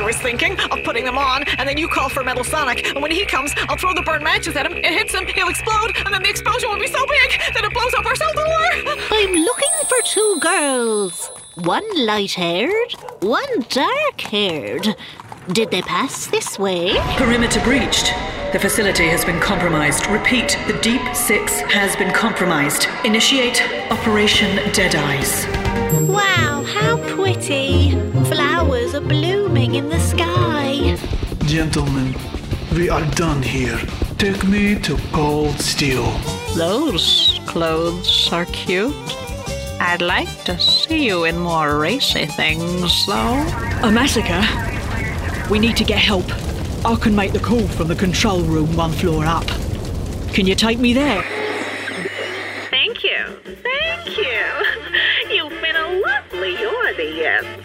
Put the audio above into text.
I was thinking of putting them on, and then you call for Metal Sonic, and when he comes, I'll throw the burnt matches at him, it hits him, he'll explode, and then the explosion will be so big that it blows up our cell door! I'm looking for two girls. One light-haired, one dark-haired. Did they pass this way? Perimeter breached. The facility has been compromised. Repeat, the Deep Six has been compromised. Initiate Operation Deadeyes. Wow, how pretty. Flowers are blooming in the sky. Gentlemen, we are done here. Take me to Cold Steel. Those clothes are cute. I'd like to see you in more racy things, though. A massacre? We need to get help. I can make the call from the control room 1 floor up. Can you take me there? Thank you. You've been a lovely audience.